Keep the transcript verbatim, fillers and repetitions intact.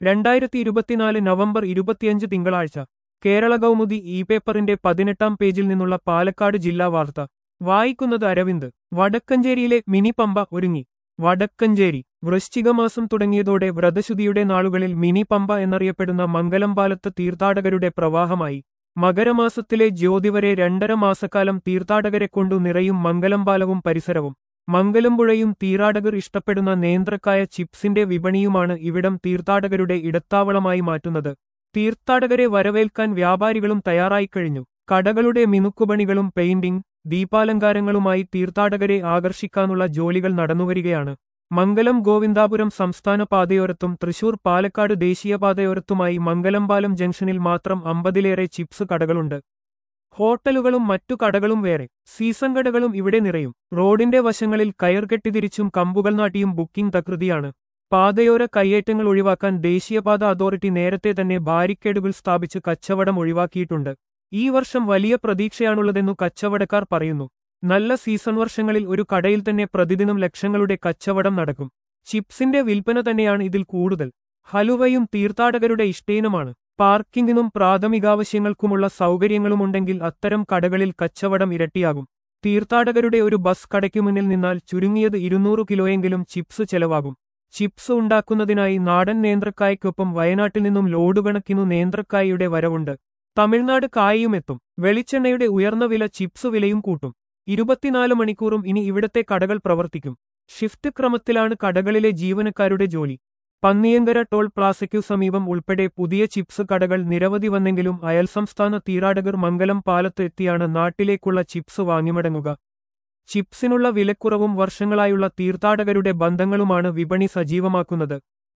രണ്ടായിരത്തി ഇരുപത്തിനാല് നവംബർ ഇരുപത്തിയഞ്ച് തിങ്കളാഴ്ച കേരള കൗമുദി ഇ പേപ്പറിന്റെ പതിനെട്ടാം പേജിൽ നിന്നുള്ള പാലക്കാട് ജില്ലാ വാർത്ത വായിക്കുന്നത് അരവിന്ദ്. വടക്കഞ്ചേരിയിലെ മിനി പമ്പ ഒരുങ്ങി. വടക്കഞ്ചേരി വൃശ്ചികമാസം തുടങ്ങിയതോടെ വ്രതശുദ്ധിയുടെ നാളുകളിൽ മിനി പമ്പ എന്നറിയപ്പെടുന്ന മംഗലംപാലത്ത് തീർത്ഥാടകരുടെ പ്രവാഹമായി. മകരമാസത്തിലെ ജ്യോതി വരെ രണ്ടര മാസക്കാലം തീർത്ഥാടകരെ കൊണ്ടു നിറയും മംഗലംപാലവും പരിസരവും. മംഗലംപുഴയും തീർത്ഥാടകർ ഇഷ്ടപ്പെടുന്ന നേന്ത്രക്കായ ചിപ്സിന്റെ വിപണിയുമാണ് ഇവിടം തീർത്ഥാടകരുടെ ഇടത്താവളമായി മാറ്റുന്നത്. തീർത്ഥാടകരെ വരവേൽക്കാൻ വ്യാപാരികളും തയ്യാറായിക്കഴിഞ്ഞു. കടകളുടെ മിനുക്കുപണികളും പെയിന്റിംഗ്, ദീപാലങ്കാരങ്ങളുമായി തീർത്ഥാടകരെ ആകർഷിക്കാനുള്ള ജോലികൾ നടന്നുവരികയാണ്. മംഗലം ഗോവിന്ദാപുരം സംസ്ഥാന പാതയോരത്തും തൃശൂർ പാലക്കാട് ദേശീയപാതയോരത്തുമായി മംഗലംപാലം ജംഗ്ഷനിൽ മാത്രം അമ്പതിലേറെ ചിപ്സ് കടകളുണ്ട്. ഹോട്ടലുകളും മറ്റു കടകളും വേറെ. സീസൺ കടകളും ഇവിടെ നിറയും. റോഡിന്റെ വശങ്ങളിൽ കയർ കെട്ടിതിരിച്ചും കമ്പുകൾ നാട്ടിയും ബുക്കിംഗ് തകൃതിയാണ്. പാതയോര കയ്യേറ്റങ്ങൾ ഒഴിവാക്കാൻ ദേശീയപാത അതോറിറ്റി നേരത്തെ തന്നെ ബാരിക്കേഡുകൾ സ്ഥാപിച്ച് കച്ചവടം ഒഴിവാക്കിയിട്ടുണ്ട്. ഈ വർഷം വലിയ പ്രതീക്ഷയാണുള്ളതെന്നു കച്ചവടക്കാർ പറയുന്നു. നല്ല സീസൺ വർഷങ്ങളിൽ ഒരു കടയിൽ തന്നെ പ്രതിദിനം ലക്ഷങ്ങളുടെ കച്ചവടം നടക്കും. ചിപ്സിന്റെ വിൽപ്പന തന്നെയാണ് ഇതിൽ കൂടുതൽ. ഹലുവയും തീർത്ഥാടകരുടെ ഇഷ്ടയിനമാണ്. പാർക്കിങ്ങിനും പ്രാഥമികാവശ്യങ്ങൾക്കുമുള്ള സൗകര്യങ്ങളുമുണ്ടെങ്കിൽ അത്തരം കടകളിൽ കച്ചവടം ഇരട്ടിയാകും. തീർത്ഥാടകരുടെ ഒരു ബസ് കടയ്ക്കു മുന്നിൽ നിന്നാൽ ചുരുങ്ങിയത് ഇരുന്നൂറ് കിലോയെങ്കിലും ചിപ്സ് ചെലവാകും. ചിപ്സ് ഉണ്ടാക്കുന്നതിനായി നാടൻ നേന്ത്രക്കായ്ക്കൊപ്പം വയനാട്ടിൽ നിന്നും ലോഡുകണക്കിനു നേന്ത്രക്കായയുടെ വരവുണ്ട്. തമിഴ്നാട് കായയുമെത്തും. വെളിച്ചെണ്ണയുടെ ഉയർന്ന വില ചിപ്സ് വിലയും കൂട്ടും. ഇരുപത്തിനാല് മണിക്കൂറും ഇനി ഇവിടത്തെ കടകൾ പ്രവർത്തിക്കും. ഷിഫ്റ്റ് ക്രമത്തിലാണ് കടകളിലെ ജീവനക്കാരുടെ ജോലി. പന്നിയങ്കര ടോൾ പ്ലാസയ്ക്കു സമീപം ഉൾപ്പെടെ പുതിയ ചിപ്സ് കടകൾ നിരവധി വന്നെങ്കിലും അയൽസംസ്ഥാന തീർത്ഥാടകർ മംഗലം പാലത്ത് എത്തിയാണ് നാട്ടിലേക്കുള്ള ചിപ്സ് വാങ്ങിമടങ്ങുക. ചിപ്സിനുള്ള വിലക്കുറവും വർഷങ്ങളായുള്ള തീർത്ഥാടകരുടെ ബന്ധങ്ങളുമാണ് വിപണി സജീവമാക്കുന്നത്.